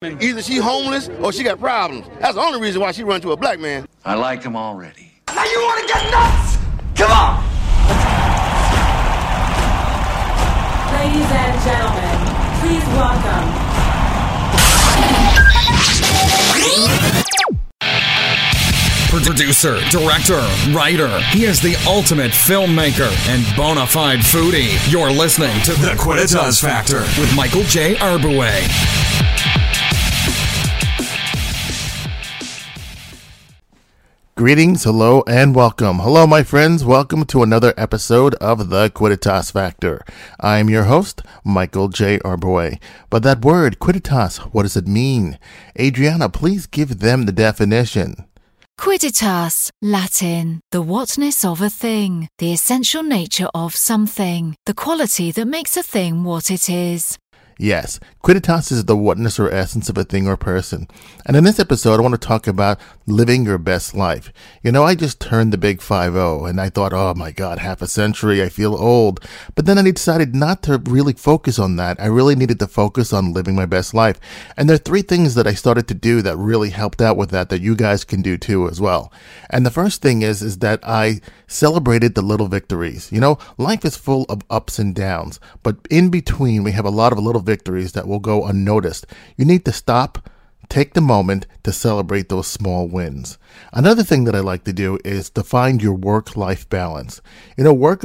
Either she homeless or she got problems. That's the only reason why she run to a black man. I like him already. Now you want to get nuts? Come on! Ladies and gentlemen, please welcome. Producer, director, writer. He is the ultimate filmmaker and bona fide foodie. You're listening to The Quidditas Factor with Michael J. Arbouay. Greetings, hello, and welcome. Hello, my friends. Welcome to another episode of The Quidditas Factor. I'm your host, Michael J. Arbouay. But that word, Quidditas, what does it mean? Adriana, please give them the definition. Quidditas, Latin, the whatness of a thing, the essential nature of something, the quality that makes a thing what it is. Yes, Quidditas is the whatness or essence of a thing or person. And in this episode, I want to talk about living your best life. You know, I just turned the big 50, and I thought, oh my God, half a century, I feel old. But then I decided not to really focus on that. I really needed to focus on living my best life. And there are three things that I started to do that really helped out with that you guys can do too as well. And the first thing is that I celebrated the little victories. You know, life is full of ups and downs, but in between, we have a lot of little victories that will go unnoticed. You need to stop, take the moment to celebrate those small wins. Another thing that I like to do is to find your work-life balance. You know, work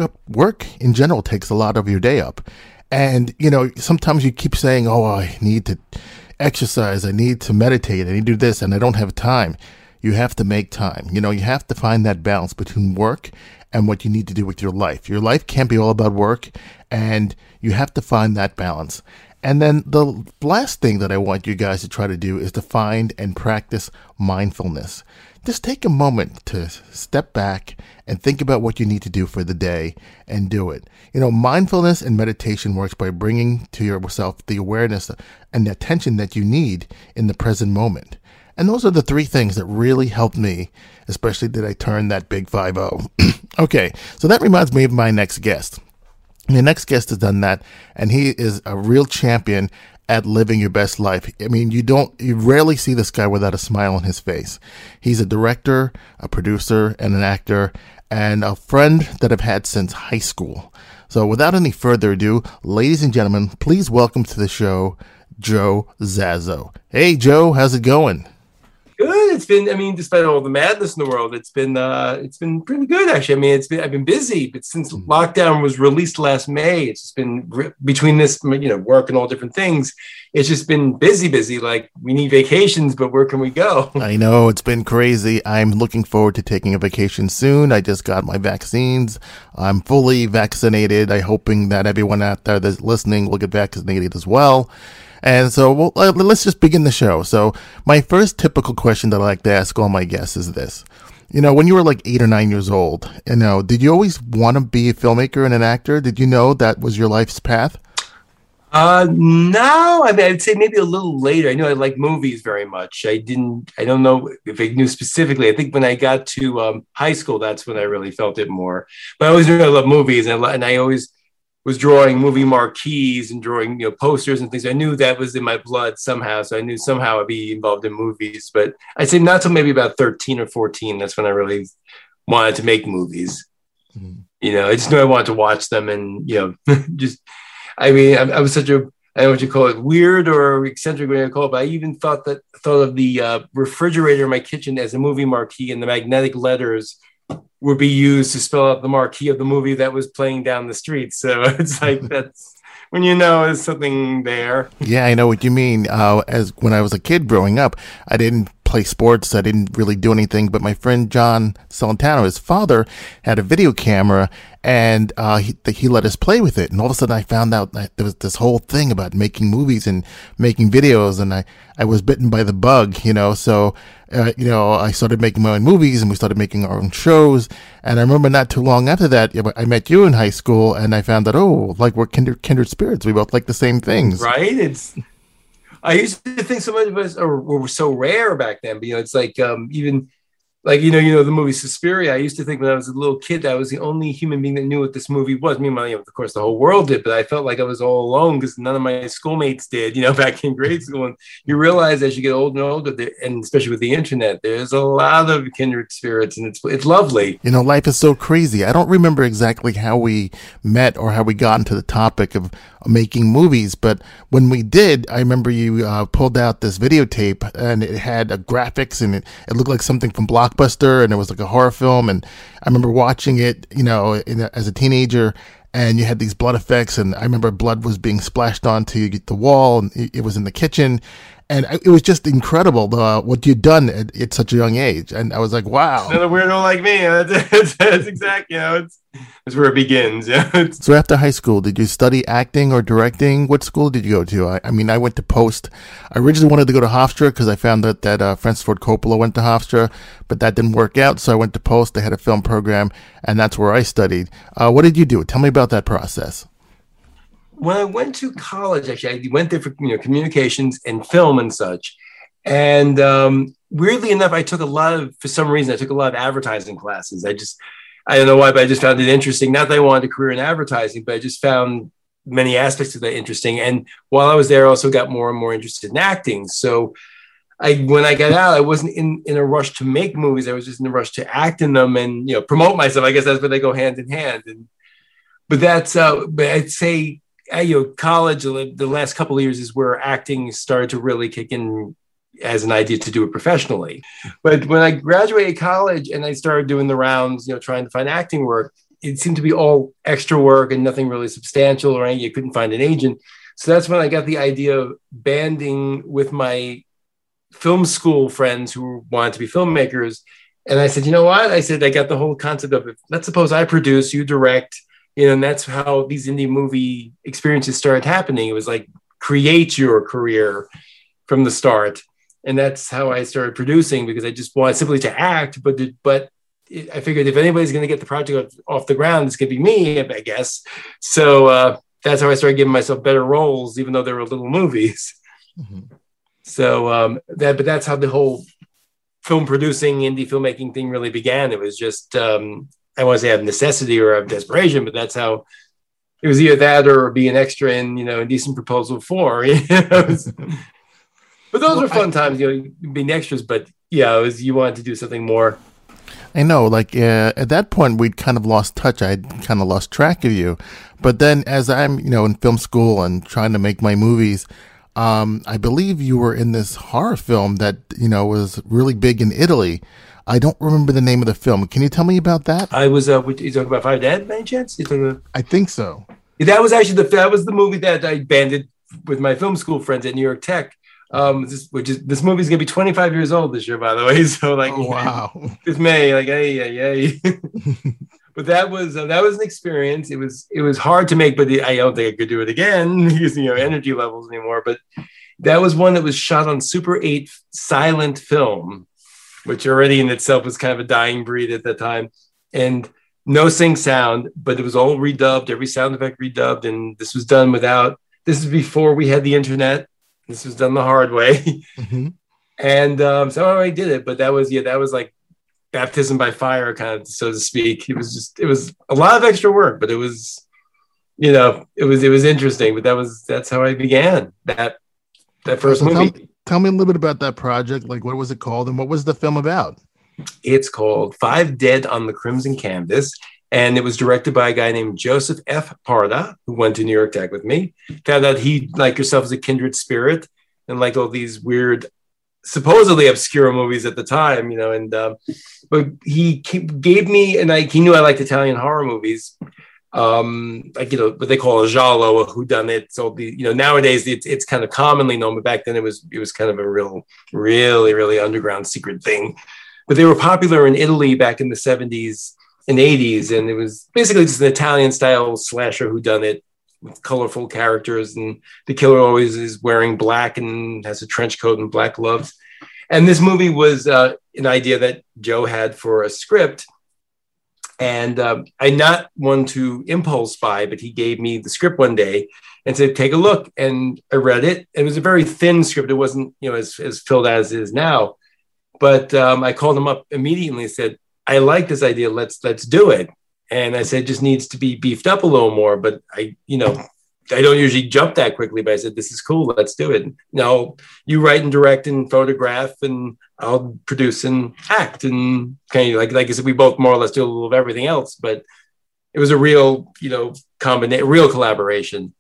in general takes a lot of your day up. And, you know, sometimes you keep saying, oh, I need to exercise, I need to meditate, I need to do this, and I don't have time. You have to make time. You know, you have to find that balance between work and what you need to do with your life. Your life can't be all about work, and you have to find that balance. And then the last thing that I want you guys to try to do is to find and practice mindfulness. Just take a moment to step back and think about what you need to do for the day and do it. You know, mindfulness and meditation works by bringing to yourself the awareness and the attention that you need in the present moment. And those are the three things that really helped me, especially that I turned that big 50. Okay, so that reminds me of my next guest. The next guest has done that, and he is a real champion at living your best life. I mean, you rarely see this guy without a smile on his face. He's a director, a producer, and an actor, and a friend that I've had since high school. So without any further ado, ladies and gentlemen, please welcome to the show, Joe Zazo. Hey, Joe, how's it going? Good. It's been, despite all the madness in the world, it's been pretty good actually. I mean, I've been busy, but since lockdown was released last May, it's just been between this, work and all different things. It's just been busy. Like we need vacations, but where can we go? I know it's been crazy. I'm looking forward to taking a vacation soon. I just got my vaccines. I'm fully vaccinated. I'm hoping that everyone out there that's listening will get vaccinated as well. And so let's just begin the show. So my first typical question that I like to ask all my guests is this. You know, when you were like 8 or 9 years old, did you always want to be a filmmaker and an actor? Did you know that was your life's path? No, I'd say maybe a little later. I knew I liked movies very much. I don't know if I knew specifically. I think when I got to high school, that's when I really felt it more. But I always knew I loved movies, and I always was drawing movie marquees and drawing, posters and things. I knew that was in my blood somehow. So I knew somehow I'd be involved in movies, but I'd say not till maybe about 13 or 14. That's when I really wanted to make movies. Mm-hmm. I just knew I wanted to watch them and, I was such a, I don't know what you call it, weird or eccentric, what you call it, but I even thought of the refrigerator in my kitchen as a movie marquee, and the magnetic letters would be used to spell out the marquee of the movie that was playing down the street. So it's like, that's when there's something there. Yeah, I know what you mean. As when I was a kid growing up, I didn't play sports. I didn't really do anything. But my friend John Celentano, his father, had a video camera, and he let us play with it. And all of a sudden, I found out that there was this whole thing about making movies and making videos, and I was bitten by the bug, So, I started making my own movies, and we started making our own shows. And I remember not too long after that, I met you in high school, and I found that, like we're kindred spirits. We both like the same things. Right? I used to think so much of us were so rare back then, but it's like even like, the movie Suspiria. I used to think when I was a little kid, I was the only human being that knew what this movie was. Meanwhile, of course, the whole world did, but I felt like I was all alone because none of my schoolmates did, back in grade school. And you realize as you get older and older, and especially with the internet, there's a lot of kindred spirits, and it's lovely. Life is so crazy. I don't remember exactly how we met or how we got into the topic of making movies, but when we did, I remember you pulled out this videotape, and it had graphics, and it looked like something from Blockbuster, and it was like a horror film. And I remember watching it, as a teenager, and you had these blood effects, and I remember blood was being splashed onto the wall, and it was in the kitchen. And it was just incredible what you'd done at such a young age. And I was like, wow. Another weirdo like me. That's exactly, it's where it begins. So after high school, did you study acting or directing? What school did you go to? I mean, I went to Post. I originally wanted to go to Hofstra because I found that Francis Ford Coppola went to Hofstra, but that didn't work out. So I went to Post. They had a film program, and that's where I studied. What did you do? Tell me about that process. When I went to college, actually, I went there for communications and film and such. And weirdly enough, for some reason, I took a lot of advertising classes. I don't know why, but I just found it interesting. Not that I wanted a career in advertising, but I just found many aspects of that interesting. And while I was there, I also got more and more interested in acting. So when I got out, I wasn't in a rush to make movies. I was just in a rush to act in them and promote myself. I guess that's where they go hand in hand. But I'd say, college, the last couple of years is where acting started to really kick in as an idea to do it professionally. But when I graduated college and I started doing the rounds, trying to find acting work, it seemed to be all extra work and nothing really substantial or anything. You couldn't find an agent. So that's when I got the idea of banding with my film school friends who wanted to be filmmakers. And I said, you know what? I got the whole concept of, let's suppose I produce, you direct, and that's how these indie movie experiences started happening. It was like, create your career from the start. And that's how I started producing, because I just wanted simply to act. But I figured if anybody's going to get the project off the ground, it's going to be me, I guess. So that's how I started giving myself better roles, even though they were little movies. Mm-hmm. So but that's how the whole film producing, indie filmmaking thing really began. It was just, I want to say out of necessity or out of desperation, but that's how it was, either that or be an extra in, Indecent Proposal 4. But those were fun times, being extras. But yeah, you wanted to do something more. I know, at that point, we'd kind of lost touch. I'd kind of lost track of you. But then as I'm, in film school and trying to make my movies, I believe you were in this horror film that, was really big in Italy. I don't remember the name of the film. Can you tell me about that? I was, you talking about Five Dead by any chance? I think so. That was actually the movie that I banded with my film school friends at New York Tech. This movie's gonna be 25 years old this year, by the way. So oh, wow, this May, hey. But that was an experience. It was hard to make, but I don't think I could do it again using energy levels anymore. But that was one that was shot on Super 8 silent film, which already in itself was kind of a dying breed at that time, and no sync sound, but it was all redubbed, every sound effect redubbed, and this was done this is before we had the internet. This was done the hard way. Mm-hmm. And so I did it, but that was like baptism by fire, kind of, so to speak. It was a lot of extra work, but it was, it was interesting, but that's how I began that first movie. Tell me a little bit about that project. Like, what was it called and what was the film about? It's called Five Dead on the Crimson Canvas. And it was directed by a guy named Joseph F. Parda, who went to New York Tech with me. Found out he, like yourself, is a kindred spirit and liked all these weird, supposedly obscure movies at the time, but he gave me, and he knew I liked Italian horror movies. What they call a giallo, a whodunit. So nowadays it's kind of commonly known, but back then it was kind of a real, really, really underground secret thing. But they were popular in Italy back in the 70s and 80s, and it was basically just an Italian style slasher whodunit with colorful characters, and the killer always is wearing black and has a trench coat and black gloves. And this movie was an idea that Joe had for a script. And I'm not one to impulse buy, but he gave me the script one day and said, take a look. And I read it. It was a very thin script. It wasn't, as filled out as it is now. But I called him up immediately and said, I like this idea. Let's do it. And I said, it just needs to be beefed up a little more. But I don't usually jump that quickly, but I said, this is cool. Let's do it. Now you write and direct and photograph, and I'll produce and act. And kind of like I said, we both more or less do a little of everything else, but it was a real, real collaboration.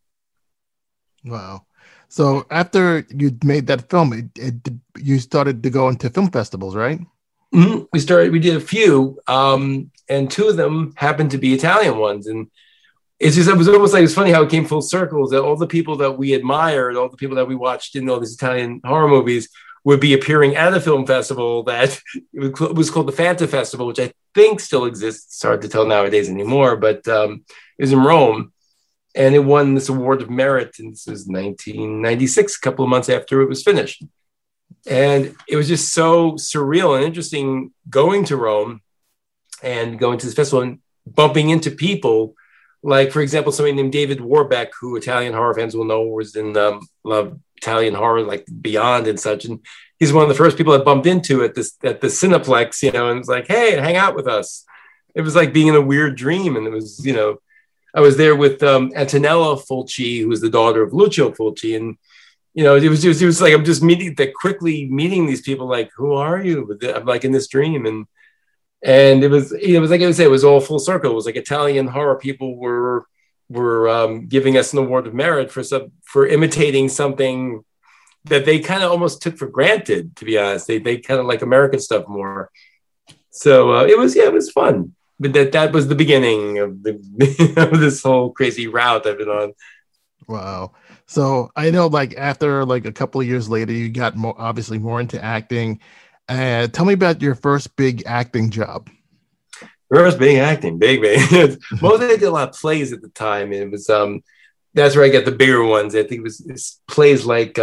Wow. So after you made that film, you started to go into film festivals, right? Mm-hmm. We did a few, and two of them happened to be Italian ones. And it was almost like, it's funny how it came full circle, that all the people that we admired, all the people that we watched in all these Italian horror movies would be appearing at a film festival that it was called the Fanta Festival, which I think still exists. It's hard to tell nowadays anymore, but it was in Rome. And it won this award of merit. And this was 1996, a couple of months after it was finished. And it was just so surreal and interesting going to Rome and going to this festival and bumping into people. Like, for example, somebody named David Warbeck, who Italian horror fans will know was in Love Italian Horror, like Beyond and such. And he's one of the first people I bumped into at the Cineplex, and it was like, hey, hang out with us. It was like being in a weird dream. And it was, I was there with Antonella Fulci, who was the daughter of Lucio Fulci. And, it was like, I'm just quickly meeting these people, like, who are you? I'm like in this dream. And it was, like I would say, it was all full circle. It was like Italian horror people were giving us an award of merit for imitating something that they kind of almost took for granted, to be honest. They kind of like American stuff more. So it was fun. But that was the beginning of this whole crazy route I've been on. Wow. So I know, like, after like a couple of years later, you got obviously more into acting. Tell me about your first big acting job. First big acting, big. Mostly I did a lot of plays at the time. And it was that's where I got the bigger ones. I think it was plays like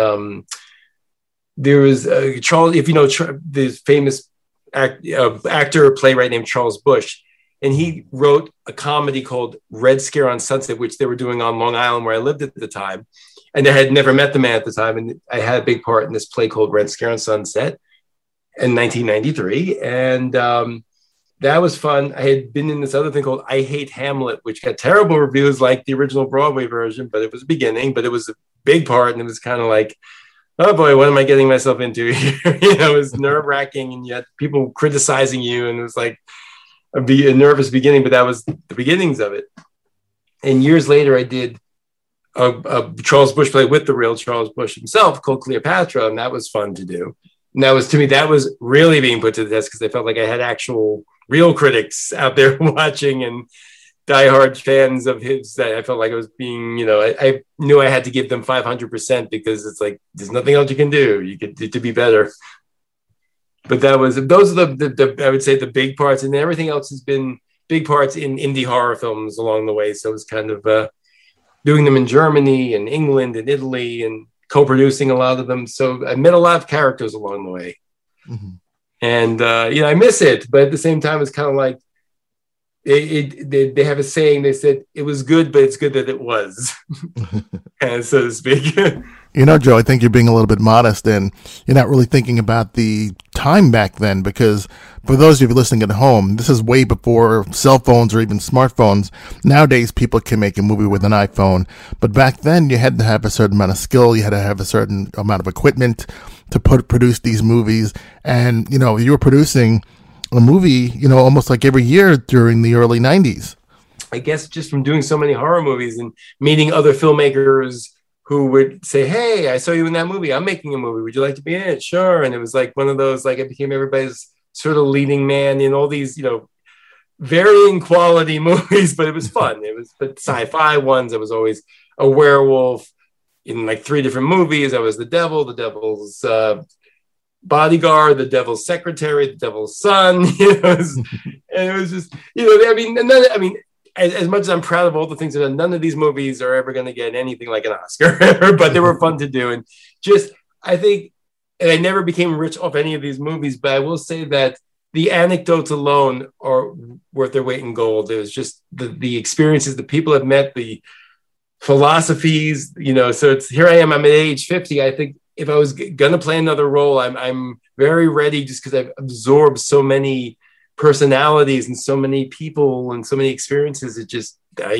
there was Charles, if you know this famous actor playwright named Charles Busch. And he wrote a comedy called Red Scare on Sunset, which they were doing on Long Island, where I lived at the time. And I had never met the man at the time. And I had a big part in this play called Red Scare on Sunset in 1993. And that was fun. I had been in this other thing called I Hate Hamlet, which got terrible reviews like the original Broadway version, but it was a beginning, but it was a big part. And it was kind of like, oh boy, what am I getting myself into here? It was nerve wracking, and yet people criticizing you. And it was like, a nervous beginning, but that was the beginnings of it. And years later, I did a Charles Busch play with the real Charles Busch himself called Cleopatra, and that was fun to do. And that was, to me, that was really being put to the test because I felt like I had actual real critics out there watching and diehard fans of his. That I felt like I was being, I knew I had to give them 500% because it's like, there's nothing else you can do. You could to be better. But those are the I would say the big parts, and everything else has been big parts in indie horror films along the way. So it's kind of doing them in Germany and England and Italy and co-producing a lot of them. So I met a lot of characters along the way. Mm-hmm. And I miss it, but at the same time, it's kind of like they have a saying. They said it was good, but it's good that it was, and so to speak. Joe, I think you're being a little bit modest, and you're not really thinking about the time back then, because for those of you listening at home, this is way before cell phones or even smartphones. Nowadays, people can make a movie with an iPhone, but back then you had to have a certain amount of skill, you had to have a certain amount of equipment to produce these movies, and, you were producing a movie, almost like every year during the early 90s. I guess just from doing so many horror movies and meeting other filmmakers who would say, hey, I saw you in that movie. I'm making a movie. Would you like to be in it? Sure. And it was like one of those, like I became everybody's sort of leading man in all these, varying quality movies, but it was fun. It was the sci-fi ones. I was always a werewolf in like 3 different movies. I was the devil, the devil's bodyguard, the devil's secretary, the devil's son. And it was just, as much as I'm proud of all the things that none of these movies are ever going to get anything like an Oscar, but they were fun to do. And just, I think, and I never became rich off any of these movies, but I will say that the anecdotes alone are worth their weight in gold. It was just the experiences, the people I've met, the philosophies, so it's, here I am, I'm at age 50. I think if I was gonna play another role, I'm very ready, just because I've absorbed so many personalities and so many people and so many experiences. It just,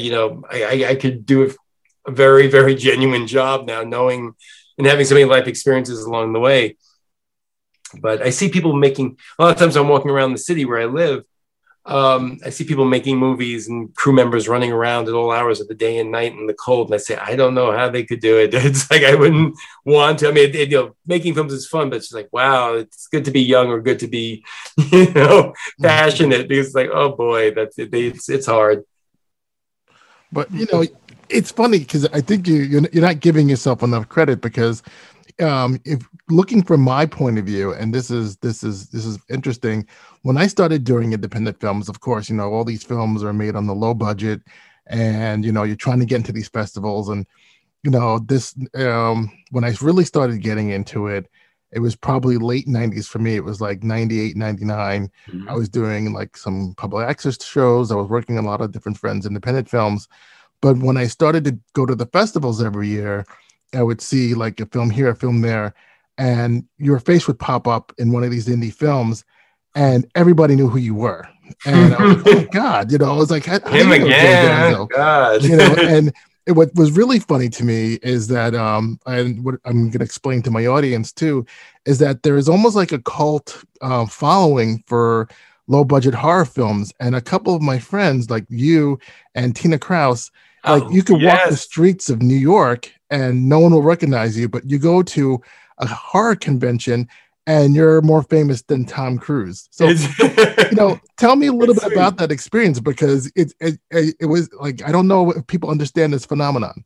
I could do a very, very genuine job now, knowing and having so many life experiences along the way. But I see people making, a lot of times I'm walking around the city where I live, I see people making movies and crew members running around at all hours of the day and night in the cold. And I say, I don't know how they could do it. It's like, I wouldn't want to. I mean, making films is fun, but it's like, wow, it's good to be young or good to be, passionate, because it's like, oh boy, it's hard. But, it's funny because I think you're not giving yourself enough credit, because if looking from my point of view, and this is interesting, when I started doing independent films, of course, all these films are made on the low budget, and you're trying to get into these festivals, and this when I really started getting into it, it was probably late 90s for me. It was like 98, 99. Mm-hmm. I was doing like some public access shows. I was working on a lot of different friends' independent films. But when I started to go to the festivals every year, I would see like a film here, a film there, and your face would pop up in one of these indie films, and everybody knew who you were. And I was like, oh God, I was like, him again, oh, God. And what was really funny to me is that, and what I'm going to explain to my audience too, is that there is almost like a cult following for low budget horror films. And a couple of my friends, like you and Tina Kraus, you could walk the streets of New York and no one will recognize you, but you go to a horror convention and you're more famous than Tom Cruise. So, tell me a little bit about that experience, because it was like, I don't know if people understand this phenomenon.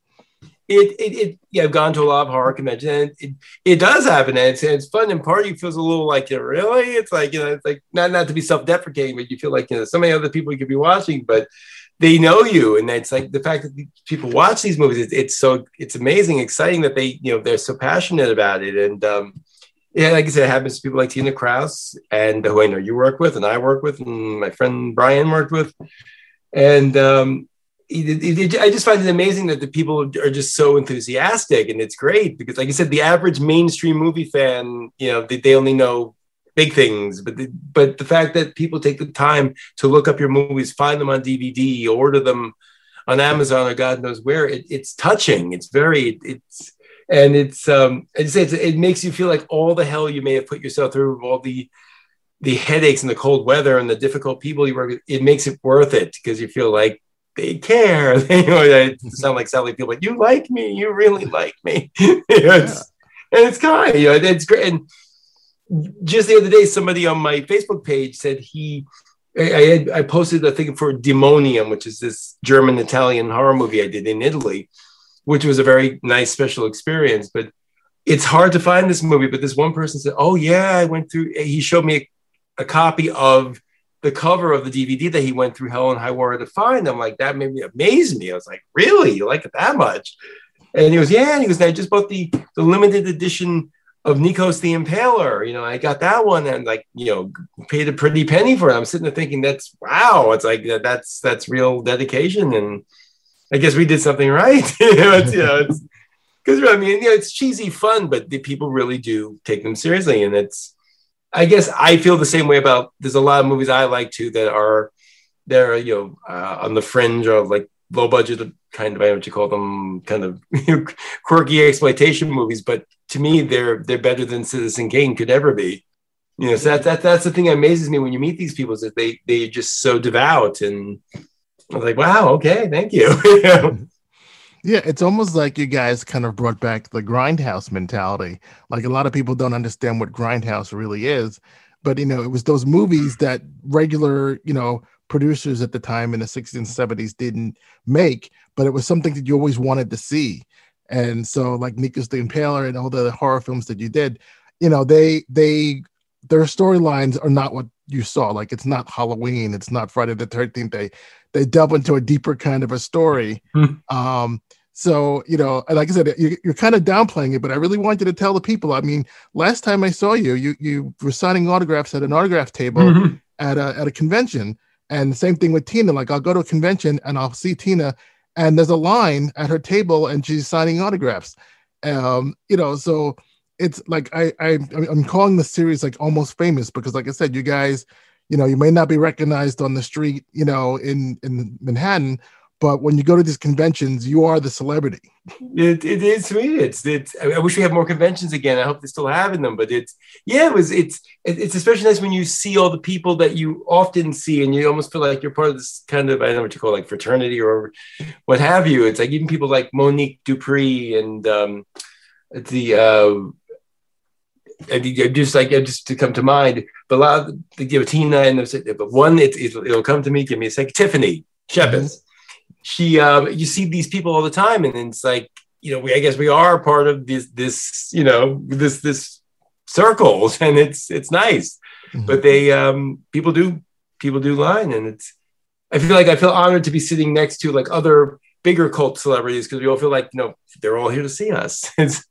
I've gone to a lot of horror conventions, and it does happen, and it's fun. And part of you feels a little like, really? It's like, it's like not to be self-deprecating, but you feel like, so many other people you could be watching, but they know you. And it's like the fact that people watch these movies, it's amazing, exciting that they, they're so passionate about it. And like I said, it happens to people like Tina Kraus, and who I know you work with, and I work with, and my friend Brian worked with. And I just find it amazing that the people are just so enthusiastic, and it's great because, like I said, the average mainstream movie fan, they only know big things, but the fact that people take the time to look up your movies, find them on DVD, order them on Amazon or God knows where, it's touching. It's it makes you feel like all the hell you may have put yourself through, all the headaches and the cold weather and the difficult people you work with, it makes it worth it, because you feel like they care. I sound like Sally Field, but you like me, you really like me. And it's kind, it's great. And just the other day, somebody on my Facebook page said I posted a thing for Demonium, which is this German-Italian horror movie I did in Italy, which was a very nice special experience. But it's hard to find this movie. But this one person said, oh yeah, I went through, he showed me a copy of the cover of the DVD that he went through hell and high water to find. I'm like, that made me amaze me. I was like, really? You like it that much? And he goes, yeah. And he goes, I just bought the limited edition of Nikos the Impaler. I got that one and paid a pretty penny for it. I'm sitting there thinking, that's wow. It's like, that's real dedication. And I guess we did something right. It's because, it's cheesy fun, but the people really do take them seriously. And I guess I feel the same way about, there's a lot of movies I like too they're on the fringe of like low budget, kind of, I don't know what you call them, kind of quirky exploitation movies. But to me, they're better than Citizen Kane could ever be. So that's the thing that amazes me when you meet these people, is that they're just so devout. And I was like, wow, okay, thank you. Yeah, it's almost like you guys kind of brought back the Grindhouse mentality. Like, a lot of people don't understand what Grindhouse really is, but it was those movies that regular, producers at the time in the 60s and 70s didn't make, but it was something that you always wanted to see. And so, like Nikos the Impaler and all the horror films that you did, their storylines are not what you saw. Like, it's not Halloween, it's not Friday the 13th. They delve into a deeper kind of a story. So, like I said, you're kind of downplaying it, but I really want you to tell the people. I mean, last time I saw you were signing autographs at an autograph table at a convention. And the same thing with Tina. Like, I'll go to a convention and I'll see Tina, and there's a line at her table and she's signing autographs. So it's like I'm calling the series like Almost Famous because, like I said, you guys, you know, you may not be recognized on the street, you know, in Manhattan, but when you go to these conventions, you are the celebrity. It is sweet. It's. I wish we had more conventions again. I hope they're still having them. But it's especially nice when you see all the people that you often see, and you almost feel like you're part of this kind of, I don't know what you call it, like fraternity or what have you. It's like even people like Monique Dupree and just to come to mind. But a lot of Tina and but one it'll come to me. Give me a second. Tiffany Shepis. She, you see these people all the time, and it's like, you know, I guess we are part of this, you know, this circles, and it's nice. Mm-hmm. But they, people do line, and I feel honored to be sitting next to like other bigger cult celebrities because we all feel like, you know, they're all here to see us.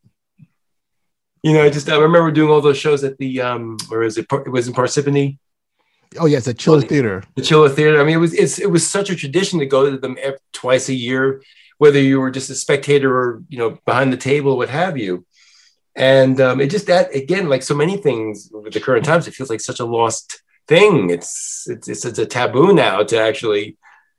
You know, I remember doing all those shows at the, or is it was in Parsippany. Oh yes, the Chiller Theater. The Chiller Theater. I mean, it was such a tradition to go to them twice a year, whether you were just a spectator or, you know, behind the table, what have you. And it just, that again, like so many things with the current times, it feels like such a lost thing. It's a taboo now to actually.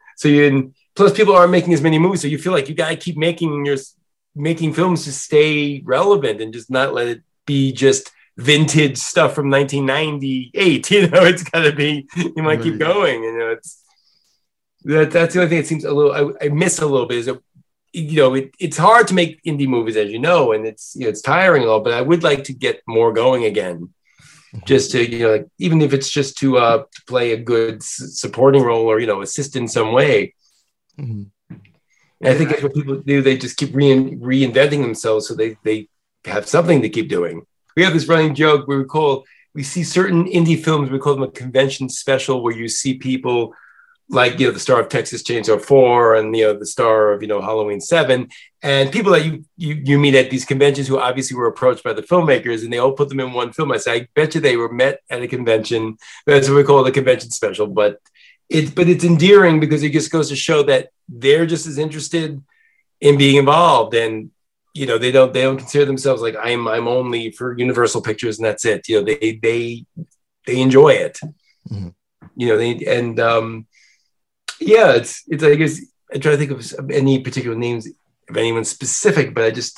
Plus people aren't making as many movies, so you feel like you gotta keep making films to stay relevant and just not let it be just vintage stuff from 1998. You know, it's got to be, you might keep going. You know, that's the only thing it seems a little, I miss a little bit is that, you know, it's hard to make indie movies, as you know, and it's, you know, it's tiring and all, but I would like to get more going again, just to, you know, like, even if it's just to play a good supporting role or, you know, assist in some way. Mm-hmm. And I think that's what people do. They just keep reinventing themselves so they have something to keep doing. We have this running joke where we see certain indie films, we call them a convention special, where you see people like, you know, the star of Texas Chainsaw 4 and, you know, the star of, you know, Halloween 7, and people that you meet at these conventions who obviously were approached by the filmmakers, and they all put them in one film. I say, I bet you they were met at a convention. That's what we call the convention special. But it's endearing because it just goes to show that they're just as interested in being involved, and, you know, they don't consider themselves like I'm only for Universal Pictures and that's it. You know, they enjoy it. Mm-hmm. You know, it's I guess I try to think of any particular names of anyone specific, but I just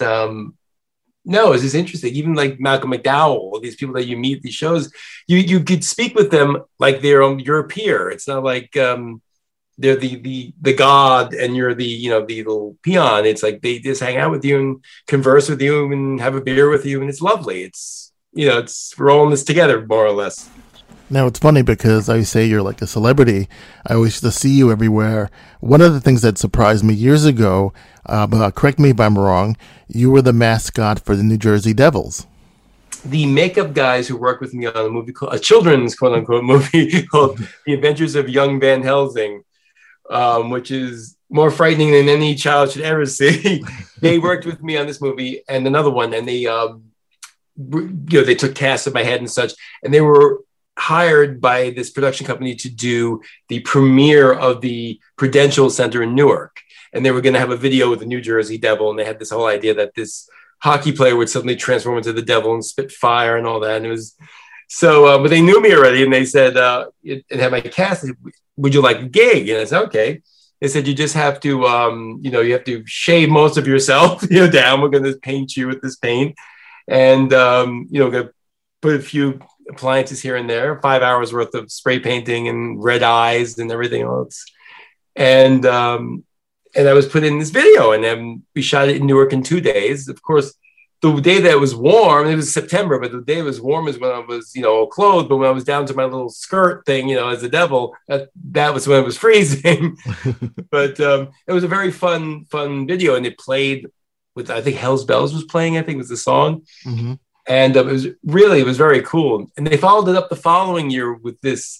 no, it's just interesting. Even like Malcolm McDowell, these people that you meet at these shows, you could speak with them like they're your peer. It's not like they're the god and you're the, you know, the little peon. It's like they just hang out with you and converse with you and have a beer with you, and it's lovely. It's, you know, we're all in this together, more or less. Now, it's funny because I say you're like a celebrity. I always used to see you everywhere. One of the things that surprised me years ago, but correct me if I'm wrong, you were the mascot for the New Jersey Devils. The makeup guys who worked with me on a movie called a children's quote-unquote movie called The Adventures of Young Van Helsing, which is more frightening than any child should ever see. They worked with me on this movie and another one, and they, you know, they took casts of my head and such, and they were hired by this production company to do the premiere of the Prudential Center in Newark. And they were going to have a video with the New Jersey Devil. And they had this whole idea that this hockey player would suddenly transform into the devil and spit fire and all that. And it was so, but they knew me already. And they said, and had my cast, would you like a gig? And I said, okay. They said, you just have to, you know, you have to shave most of yourself, you know, down. We're going to paint you with this paint. And, you know, going to put a few appliances here and there, 5 hours worth of spray painting and red eyes and everything else. And I was put in this video, and then we shot it in Newark in 2 days. Of course, the day that it was warm, it was September, but the day it was warm is when I was, you know, all clothed. But when I was down to my little skirt thing, you know, as a devil, that was when it was freezing. But it was a very fun video, and it played with, I think Hell's Bells was playing, I think was the song. Mm-hmm. And it was very cool. And they followed it up the following year with this,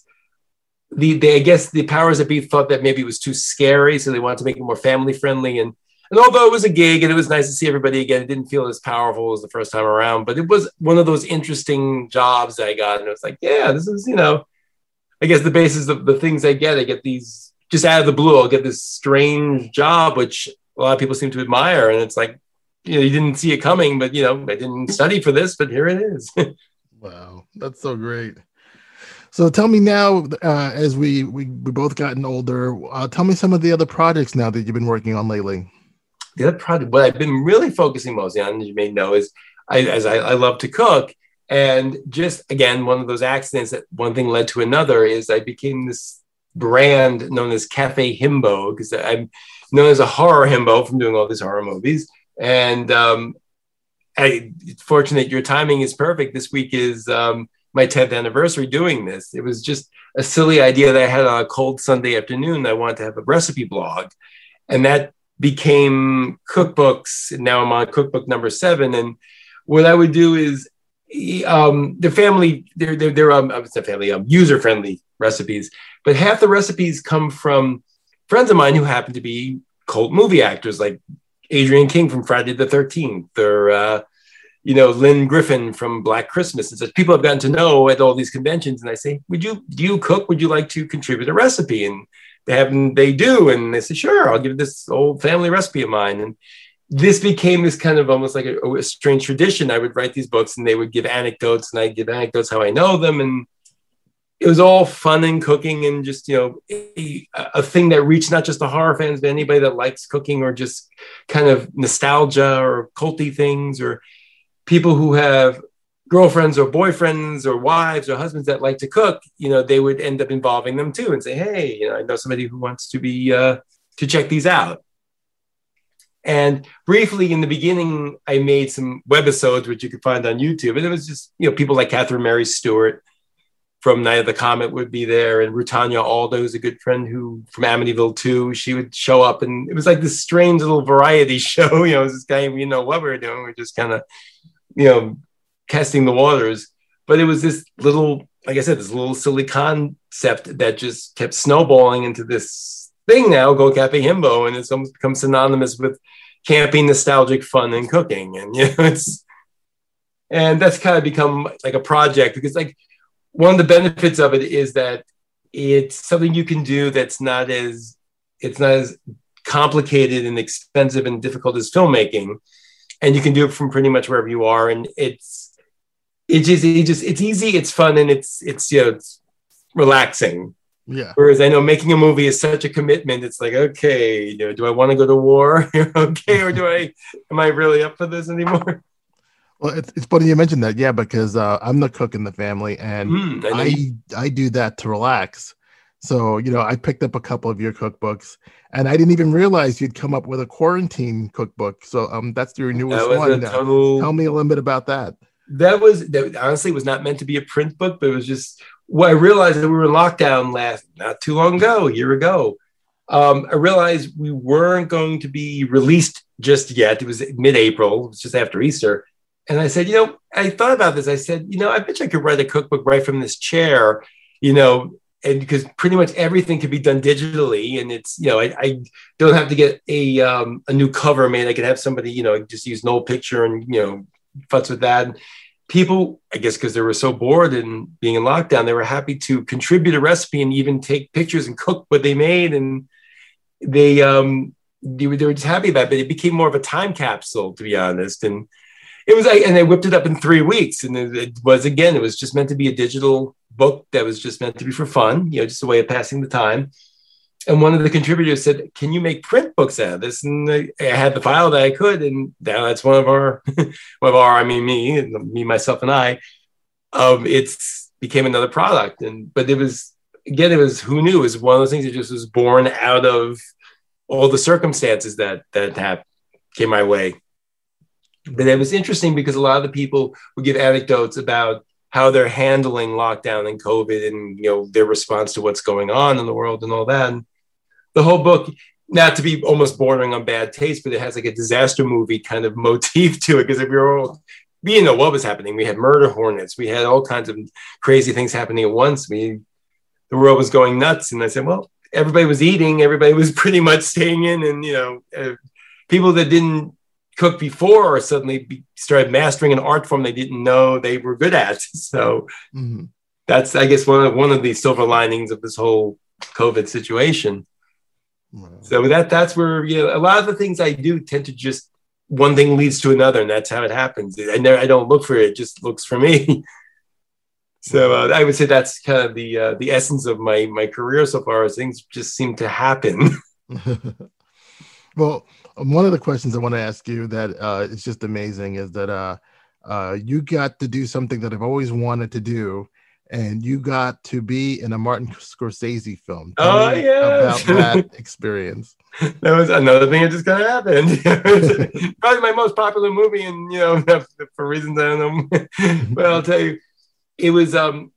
I guess the powers that be thought that maybe it was too scary, so they wanted to make it more family friendly. And although it was a gig and it was nice to see everybody again, it didn't feel as powerful as the first time around. But it was one of those interesting jobs that I got. And it was like, yeah, this is, you know, I guess the basis of the things I get these just out of the blue. I'll get this strange job, which a lot of people seem to admire. And it's like, you didn't see it coming, but I didn't study for this, but here it is. Wow, that's so great. So tell me now, as we both gotten older, tell me some of the other projects now that you've been working on lately. The other project, what I've been really focusing mostly on, as you may know, is I love to cook. And just, again, one of those accidents that one thing led to another is I became this brand known as Cafe Himbo, because I'm known as a horror himbo from doing all these horror movies. And it's fortunate your timing is perfect. This week is my 10th anniversary doing this. It was just a silly idea that I had on a cold Sunday afternoon. I wanted to have a recipe blog, and that became cookbooks. And now I'm on cookbook number 7. And what I would do is the family, they're user-friendly recipes, but half the recipes come from friends of mine who happen to be cult movie actors, like Adrian King from Friday the 13th, or Lynn Griffin from Black Christmas, and such people I've gotten to know at all these conventions. And I say, do you cook? Would you like to contribute a recipe? And they do. And they say, sure, I'll give this old family recipe of mine. And this became this kind of almost like a strange tradition. I would write these books and they would give anecdotes, and I'd give anecdotes how I know them. And it was all fun and cooking, and just, a thing that reached not just the horror fans, but anybody that likes cooking or just kind of nostalgia or culty things, or people who have girlfriends or boyfriends or wives or husbands that like to cook. They would end up involving them too and say, hey, I know somebody who wants to to check these out. And briefly in the beginning, I made some webisodes, which you could find on YouTube. And it was just, people like Catherine Mary Stewart from Night of the Comet would be there. And Rutanya Aldo, who's a good friend from Amityville 2, she would show up. And it was like this strange little variety show. It was this guy, we know what we were doing. We're just kind of, testing the waters. But it was this little, like I said, this little silly concept that just kept snowballing into this thing now, Go Cafe Himbo. And it's almost become synonymous with camping, nostalgic fun, and cooking. And, and that's kind of become like a project, because like one of the benefits of it is that it's something you can do that's not as complicated and expensive and difficult as filmmaking. And you can do it from pretty much wherever you are. And it's easy, it's fun, and it's relaxing. Yeah. Whereas I know making a movie is such a commitment. It's like, okay, do I want to go to war? Okay. Or am I really up for this anymore? Well, it's funny you mentioned that. Yeah, because I'm the cook in the family, and I do that to relax. So, I picked up a couple of your cookbooks, and I didn't even realize you'd come up with a quarantine cookbook. So that's your newest one. Tell me a little bit about that. That honestly was not meant to be a print book, but it was just, I realized that we were in lockdown not too long ago, a year ago. I realized we weren't going to be released just yet. It was mid-April. It was just after Easter. And I said, I thought about this. I said, I bet you I could write a cookbook right from this chair, and because pretty much everything can be done digitally, and it's, I don't have to get a new cover made. I could have somebody, just use an old picture and, futz with that. And people, I guess, because they were so bored and being in lockdown, they were happy to contribute a recipe and even take pictures and cook what they made. And they were just happy about it. But it became more of a time capsule, to be honest. And it was like, and they whipped it up in 3 weeks. And it was just meant to be a digital book that was just meant to be for fun, just a way of passing the time. And one of the contributors said, can you make print books out of this? And I had the file that I could. And now that's one of our, me, myself, and I, it's became another product. But it was, who knew? It was one of those things that just was born out of all the circumstances that came my way. But it was interesting because a lot of the people would give anecdotes about how they're handling lockdown and COVID and, their response to what's going on in the world and all that. And the whole book, not to be almost bordering on bad taste, but it has like a disaster movie kind of motif to it. Because if we know what was happening. We had murder hornets. We had all kinds of crazy things happening at once. The world was going nuts. And I said, well, everybody was eating. Everybody was pretty much staying in. And, people that didn't cook before suddenly started mastering an art form they didn't know they were good at. So that's, I guess, one of the silver linings of this whole COVID situation. Wow. So that's where, a lot of the things I do tend to just one thing leads to another, and that's how it happens. I don't look for it; it just looks for me. So I would say that's kind of the essence of my career so far. As things just seem to happen. Well, one of the questions I want to ask you that is just amazing is that you got to do something that I've always wanted to do, and you got to be in a Martin Scorsese film. Tell me about that experience. That was another thing that just kind of happened. Probably my most popular movie, and for reasons I don't know. But I'll tell you, I was on,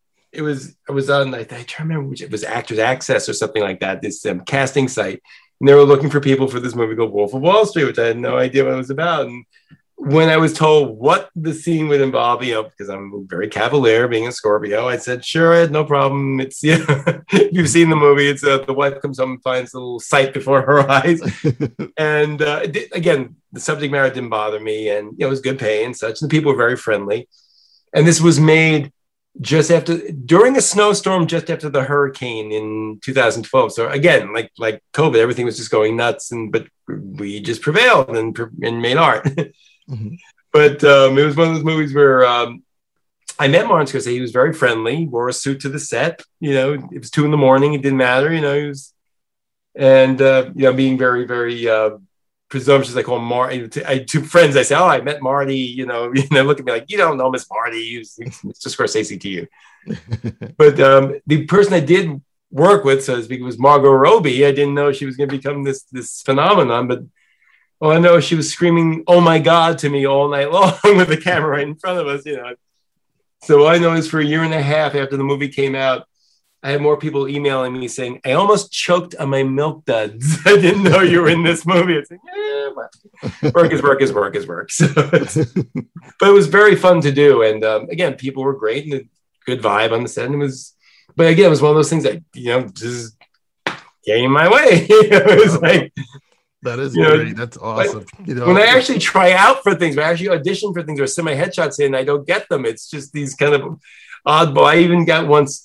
I try to remember which, it was Actors Access or something like that, this casting site. And they were looking for people for this movie called Wolf of Wall Street, which I had no idea what it was about. And when I was told what the scene would involve, because I'm very cavalier being a Scorpio, I said, sure, Ed, no problem. It's, if you've seen the movie, it's the wife comes home and finds a little sight before her eyes. And again, the subject matter didn't bother me, and it was good pay and such. And the people were very friendly. And this was made during a snowstorm just after the hurricane in 2012. So again, like COVID, everything was just going nuts, but we just prevailed and made art. Mm-hmm. But it was one of those movies where I met Martin Scorsese. He was very friendly. He wore a suit to the set. It was 2 a.m. It didn't matter. He was, and being very, very presumptuous. I call him Marty. I two friends. I say, "Oh, I met Marty." And they look at me like, "You don't know Miss Marty. He's Mr. Scorsese to you." But the person I did work with, so to speak, was Margot Robbie. I didn't know she was going to become this phenomenon, but I know she was screaming, "Oh my God," to me all night long with the camera right in front of us. So I know is for a year and a half after the movie came out, I had more people emailing me saying, "I almost choked on my milk duds. I didn't know you were in this movie." I said, "Yeah, work is work is work is work." So but it was very fun to do. And again, people were great and a good vibe on the set. And but again, it was one of those things that, just came my way. It was like, that is great. That's awesome. When I actually try out for things, when I actually audition for things or send my headshots in, I don't get them. It's just these kind of oddball. I even got once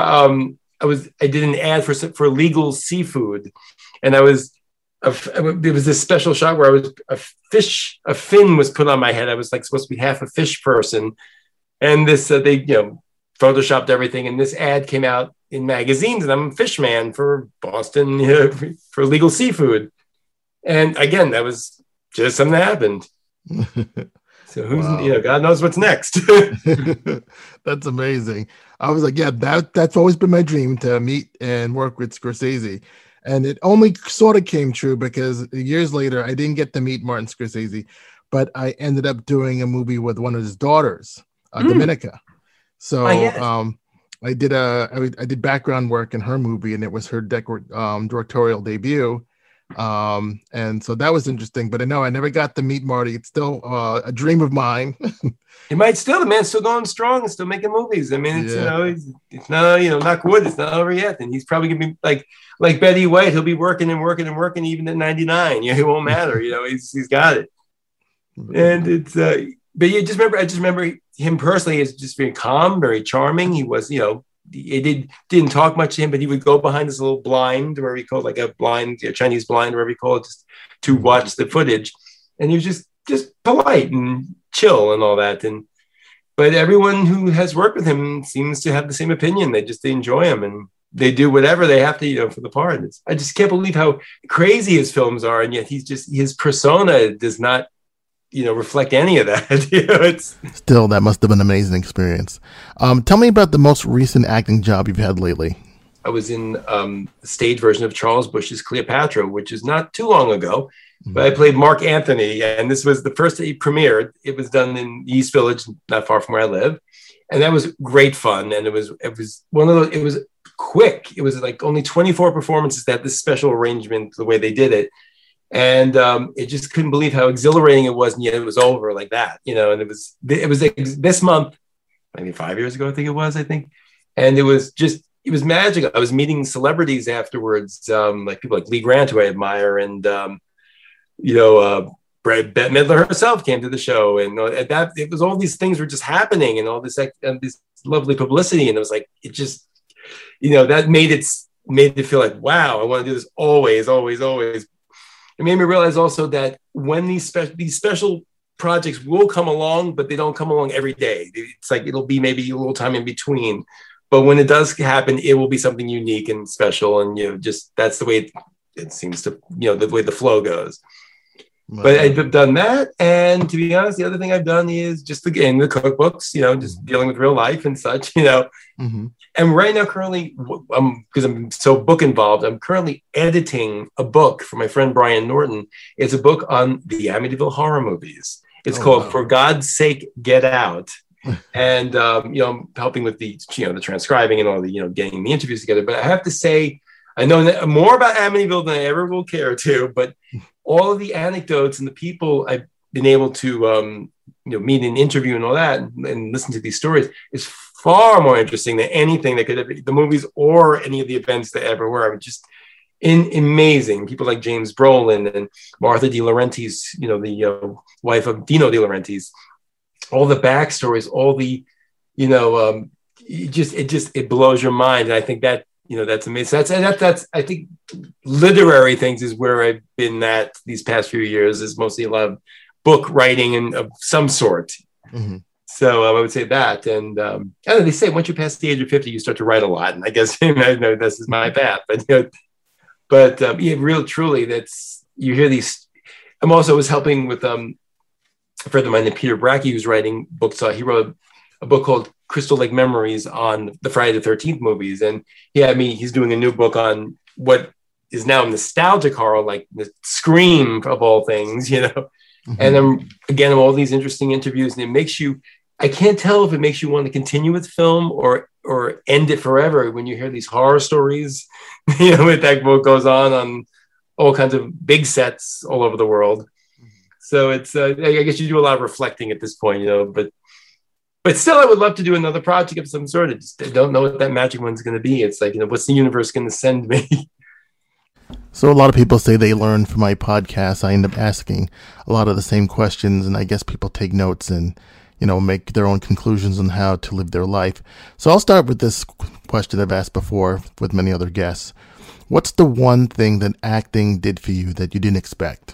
I did an ad for Legal Seafood, and it was this special shot where a fin was put on my head. I was like supposed to be half a fish person, and this they photoshopped everything, and this ad came out in magazines, and I'm a fish man for Boston for Legal Seafood, and again that was just something that happened. So who's, God knows what's next. That's amazing. I was like, yeah, that's always been my dream, to meet and work with Scorsese. And it only sort of came true because years later, I didn't get to meet Martin Scorsese, but I ended up doing a movie with one of his daughters, Dominica. So I did background work in her movie, and it was her directorial debut. And so that was interesting, but I never got to meet Marty. It's still a dream of mine. The man's still going strong and still making movies. I mean, it's not, knock wood, it's not over yet. And he's probably gonna be like Betty White. He'll be working and working and working even at 99. It won't matter. He's got it. And it's but I just remember him personally as just very calm, very charming. He was, it didn't talk much to him, but he would go behind this little blind, whatever he called, like a blind, Chinese blind, whatever he called it, just to watch the footage. And he was just polite and chill and all that. But everyone who has worked with him seems to have the same opinion. They enjoy him, and they do whatever they have to, for the part. I just can't believe how crazy his films are, and yet his persona does not, reflect any of that. Still, that must have been an amazing experience. Tell me about the most recent acting job you've had lately. I was in the stage version of Charles Busch's Cleopatra, which is not too long ago, but I played Mark Antony, and this was the first that he premiered. It was done in East Village, not far from where I live, and that was great fun. And it was one of those. It was quick. It was like only 24 performances. That this special arrangement, the way they did it. And it just couldn't believe how exhilarating it was, and yet it was over like that, And it was this month, maybe 5 years ago, I think, and it was magic. I was meeting celebrities afterwards, like people like Lee Grant, who I admire, and Bette Midler herself came to the show, and that it was all these things were just happening, and all this lovely publicity, and it was like it just, that made it feel like, wow, I want to do this always, always, always. it made me realize also that when these special projects will come along, but they don't come along every day. It's like it'll be maybe a little time in between. But when it does happen, it will be something unique and special. And, just that's the way it seems to, the way the flow goes. Wow. But I've done that. And to be honest, the other thing I've done is just, again, the cookbooks, just dealing with real life and such, Mm-hmm. And right now, currently, because I'm so book involved, I'm currently editing a book for my friend Brian Norton. It's a book on the Amityville horror movies. It's called For God's Sake, Get Out. And, I'm helping with the transcribing and all the, getting the interviews together. But I have to say, I know more about Amityville than I ever will care to, but all of the anecdotes and the people I've been able to, meet and interview and all that and listen to these stories is far more interesting than anything that could have been the movies or any of the events that ever were. I mean, just amazing. People like James Brolin and Martha De Laurentiis, the wife of Dino De Laurentiis, all the backstories, all the, it blows your mind. And I think that, that's amazing. That's I think literary things is where I've been at these past few years, is mostly a lot of book writing and of some sort. Mm-hmm. So I would say that. And they say once you pass the age of 50, you start to write a lot. And I guess I know this is my path, but real truly, that's, you hear these. I'm also was helping with a friend of mine named Peter Bracke, who's writing books. He wrote a book called Crystal Lake Memories on the Friday the 13th movies. And he's doing a new book on what is now nostalgic horror, like the Scream of all things, Mm-hmm. And again, all these interesting interviews, and it makes you, I can't tell if it makes you want to continue with film or end it forever when you hear these horror stories, with that book goes on all kinds of big sets all over the world. Mm-hmm. So it's, I guess you do a lot of reflecting at this point, but still I would love to do another project of some sort. I don't know what that magic one's going to be. It's like, what's the universe going to send me? So a lot of people say they learn from my podcast. I end up asking a lot of the same questions, and I guess people take notes and, make their own conclusions on how to live their life. So I'll start with this question I've asked before with many other guests. What's the one thing that acting did for you that you didn't expect?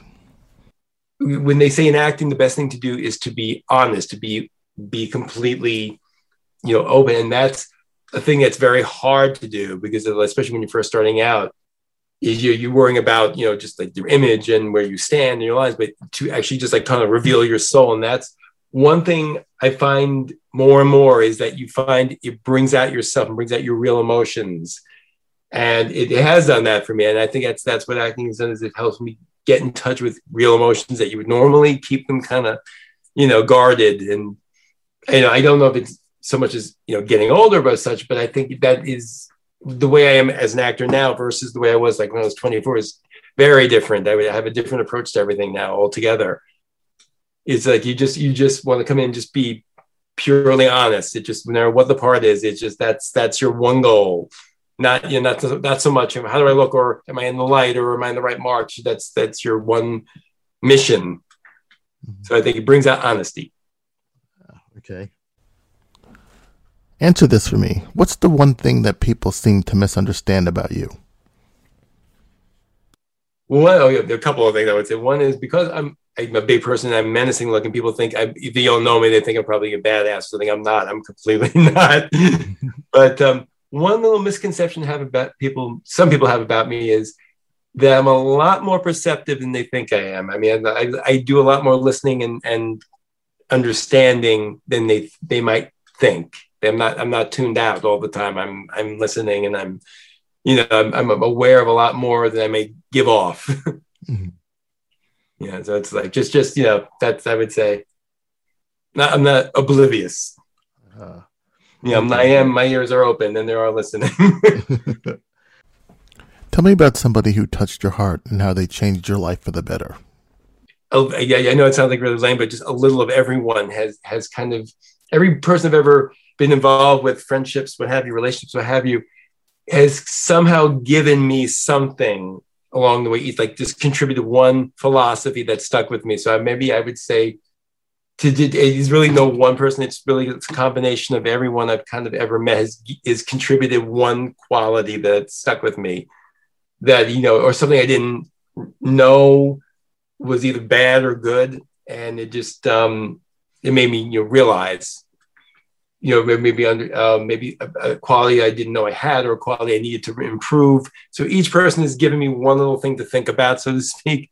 When they say in acting, the best thing to do is to be honest, to be completely, open. And that's a thing that's very hard to do because especially when you're first starting out, is you're worrying about, just like your image and where you stand in your lives, but to actually just like kind of reveal your soul. And that's one thing I find more and more is that you find it brings out yourself and brings out your real emotions. And it has done that for me. And I think that's what acting has done, is it helps me get in touch with real emotions that you would normally keep them kind of, guarded. And, I don't know if it's so much as, getting older but such, but I think that is the way I am as an actor now versus the way I was like when I was 24 is very different. I would have a different approach to everything now altogether. It's like, you just want to come in and just be purely honest. It just, no matter what the part is, it's just, that's your one goal. Not so much how do I look, or am I in the light, or am I in the right march? That's your one mission. Mm-hmm. So I think it brings out honesty. Okay. Answer this for me. What's the one thing that people seem to misunderstand about you? Well, there are a couple of things I would say. One is because I'm a big person, I'm menacing looking. People think if they don't know me, they think I'm probably a badass. So I think I'm not. I'm completely not. But one little misconception some people have about me is that I'm a lot more perceptive than they think I am. I mean, I do a lot more listening and understanding than they might think. I'm not tuned out all the time. I'm listening, and I'm aware of a lot more than I may give off. Mm-hmm. Yeah, so it's like just that's, I would say, I'm not oblivious. I am. My ears are open, and they are listening. Tell me about somebody who touched your heart and how they changed your life for the better. Oh, yeah, I know it sounds like really lame, but just a little of everyone has kind of, every person I've ever been involved with, friendships, what have you, relationships, what have you, has somehow given me something along the way. It's like just contributed one philosophy that stuck with me. So maybe I would say it's really no one person. It's a combination of everyone I've kind of ever met has contributed one quality that stuck with me, that, or something I didn't no was either bad or good. And it just, it made me, realize, maybe maybe a quality I didn't know I had, or a quality I needed to improve. So each person is giving me one little thing to think about, so to speak.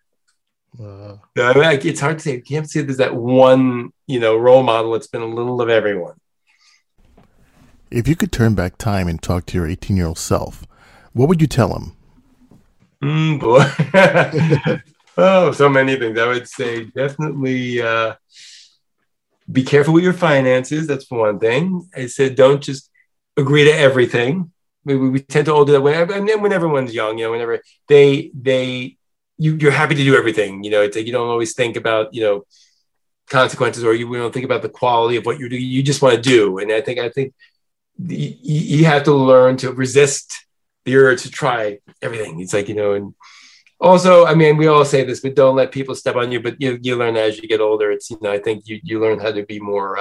It's hard to say. You can't say there's that one, role model. It's been a little of everyone. If you could turn back time and talk to your 18-year-old self, what would you tell him? Boy. Oh, so many things. I would say definitely be careful with your finances. That's for one thing. I said, don't just agree to everything. We tend to all do that when everyone's young, whenever you're happy to do everything. It's like you don't always think about, consequences, or we don't think about the quality of what you're doing. You just want to do. And I think you have to learn to resist the urge to try everything. It's like, and also, I mean, we all say this, but don't let people step on you. But you learn as you get older. It's, I think you learn how to be more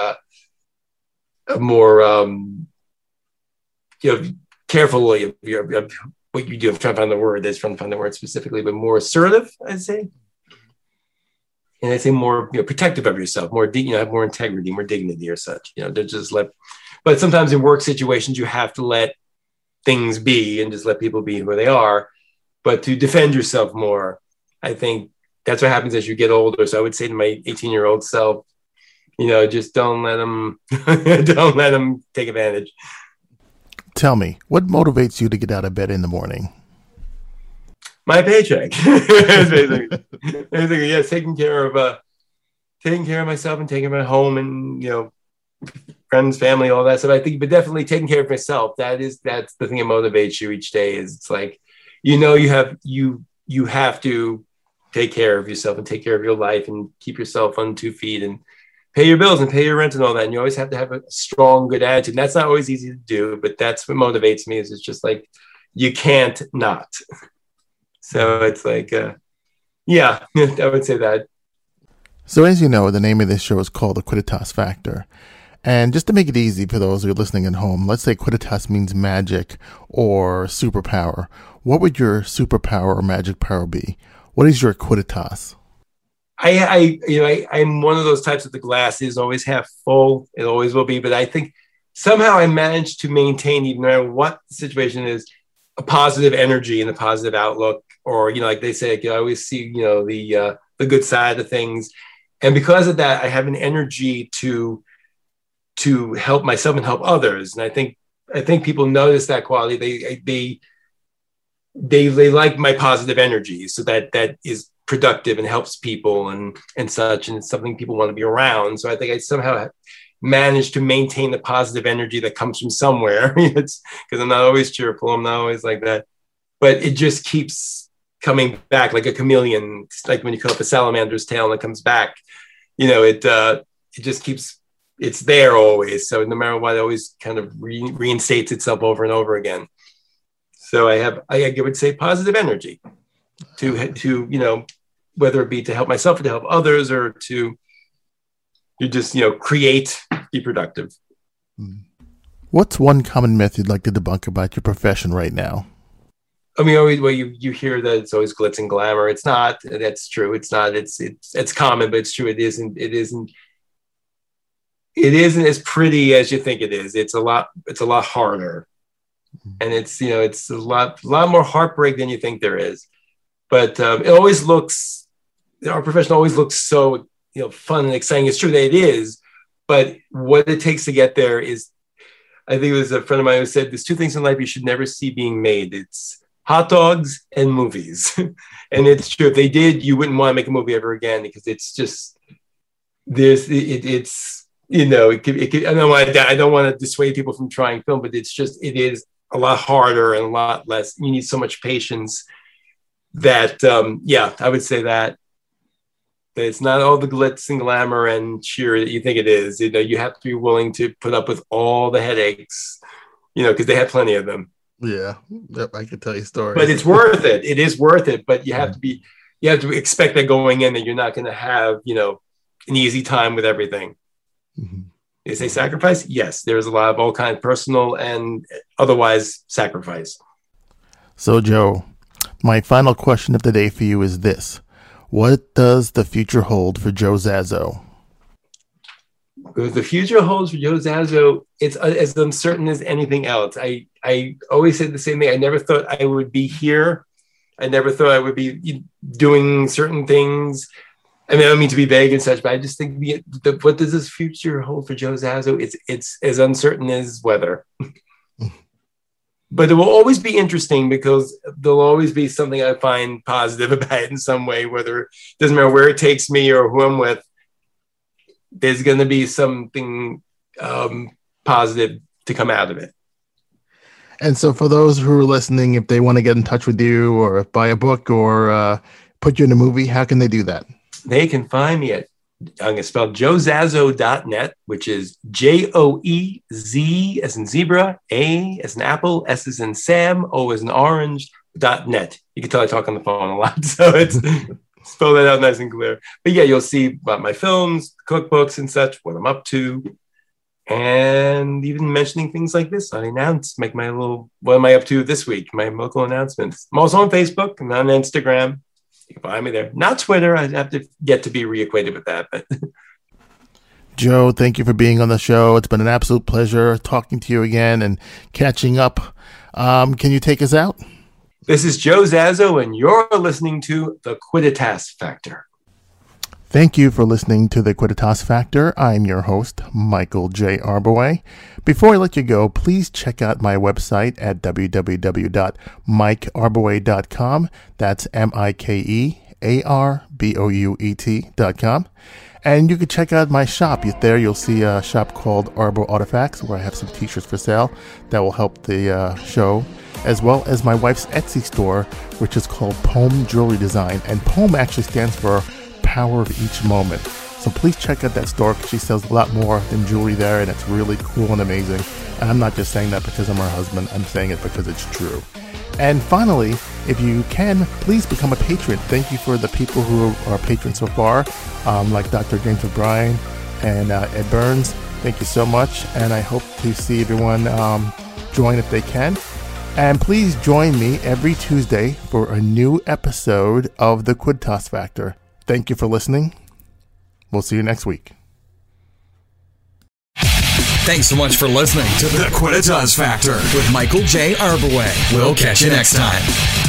careful of what you do. I'm trying to find the word. That's trying to find the word specifically, but more assertive, I'd say. And I'd say more, protective of yourself, more, have more integrity, more dignity, or such. To just let. But sometimes in work situations, you have to let things be and just let people be who they are. But to defend yourself more, I think that's what happens as you get older. So I would say to my 18-year-old self, just don't let them, take advantage. Tell me, what motivates you to get out of bed in the morning? My paycheck. Basically, yes, taking care of myself and taking care of my home and, friends, family, all that stuff. I think, but definitely taking care of myself. That's the thing that motivates you each day. Is it's like, you have to take care of yourself and take care of your life and keep yourself on 2 feet and pay your bills and pay your rent and all that. And you always have to have a strong, good attitude. And that's not always easy to do, but that's what motivates me. Is it's just like, you can't not. So it's like, I would say that. So as you know, the name of this show is called The Quidditas Factor. And just to make it easy for those who are listening at home, let's say Quidditas means magic or superpower. What would your superpower or magic power be? What is your Quidditas? I'm one of those types that the glass is always half full. It always will be. But I think somehow I managed to maintain, even no matter what the situation is, a positive energy and a positive outlook. Or, like they say, I always see, the good side of things. And because of that, I have an energy to help myself and help others. And I think people notice that quality. They like my positive energy. So that is productive and helps people and such. And it's something people want to be around. So I think I somehow managed to maintain the positive energy that comes from somewhere. It's because I'm not always cheerful. I'm not always like that, but it just keeps coming back like a chameleon. It's like when you cut off a salamander's tail and it comes back, it just keeps, it's there always. So no matter what, it always kind of reinstates itself over and over again. So I would say positive energy to whether it be to help myself or to help others, or to just, create, be productive. What's one common myth you'd like to debunk about your profession right now? I mean, always, well, you hear that it's always glitz and glamour. It's not. That's true. It's not. It's common, but it's true. It isn't as pretty as you think it is. It's a lot harder, and it's a lot more heartbreak than you think there is. But it always looks, our profession always looks so fun and exciting. It's true that it is, but what it takes to get there is, I think it was a friend of mine who said, there's 2 things in life you should never see being made. It's hot dogs and movies. And it's true. If they did, you wouldn't want to make a movie ever again, because it's just, it's it could, I don't want to dissuade people from trying film, but it is a lot harder and a lot less. You need so much patience that, I would say that it's not all the glitz and glamour and cheer that you think it is. You have to be willing to put up with all the headaches, because they have plenty of them. Yeah, I could tell you stories. But it's worth it. It is worth it. But you have to expect that going in, that you're not going to have, an easy time with everything. Mm-hmm. They say sacrifice? Yes, there's a lot of all kinds of personal and otherwise sacrifice. So, Joe, My final question of the day for you is this. What does the future hold for Joe Zazo? The future holds for Joe Zazo, it's as uncertain as anything else. I always said the same thing. I never thought I would be here. I never thought I would be doing certain things. I mean, I don't mean to be vague and such, but I just think what does this future hold for Joe Zazo? It's as uncertain as weather. But it will always be interesting because there'll always be something I find positive about it in some way, whether it doesn't matter where it takes me or who I'm with. There's going to be something positive to come out of it. And so for those who are listening, if they want to get in touch with you or buy a book or put you in a movie, how can they do that? They can find me at, I'm going to spell joezazo.net, which is JOEZ as in zebra, A as in apple, S as in Sam, O as in orange.net. You can tell I talk on the phone a lot, so it's... Spell that out nice and clear. But yeah, you'll see about my films, cookbooks and such, what I'm up to, and even mentioning things like this. I announce, make my little, what am I up to this week? My local announcements. I'm also on Facebook and on Instagram. You can find me there. Not Twitter. I have to get to be reacquainted with that. But Joe, thank you for being on the show. It's been an absolute pleasure talking to you again and catching up. Can you take us out? This is Joe Zazo, and you're listening to The Quidditas Factor. Thank you for listening to The Quidditas Factor. I'm your host, Michael J. Arboway. Before I let you go, please check out my website at www.mikearboway.com. That's MikeArbouet.com. And you can check out my shop. There you'll see a shop called Arbo Artifacts, where I have some t-shirts for sale that will help the show, as well as my wife's Etsy store, which is called Poem Jewelry Design. And Poem actually stands for Power of Each Moment. So please check out that store because she sells a lot more than jewelry there, and it's really cool and amazing. And I'm not just saying that because I'm her husband. I'm saying it because it's true. And finally, if you can, please become a patron. Thank you for the people who are patrons so far, like Dr. James O'Brien and Ed Burns. Thank you so much, and I hope to see everyone join if they can. And please join me every Tuesday for a new episode of The Quidditas Factor. Thank you for listening. We'll see you next week. Thanks so much for listening to The Quidditas Factor with Michael J. Arboway. We'll catch you next time.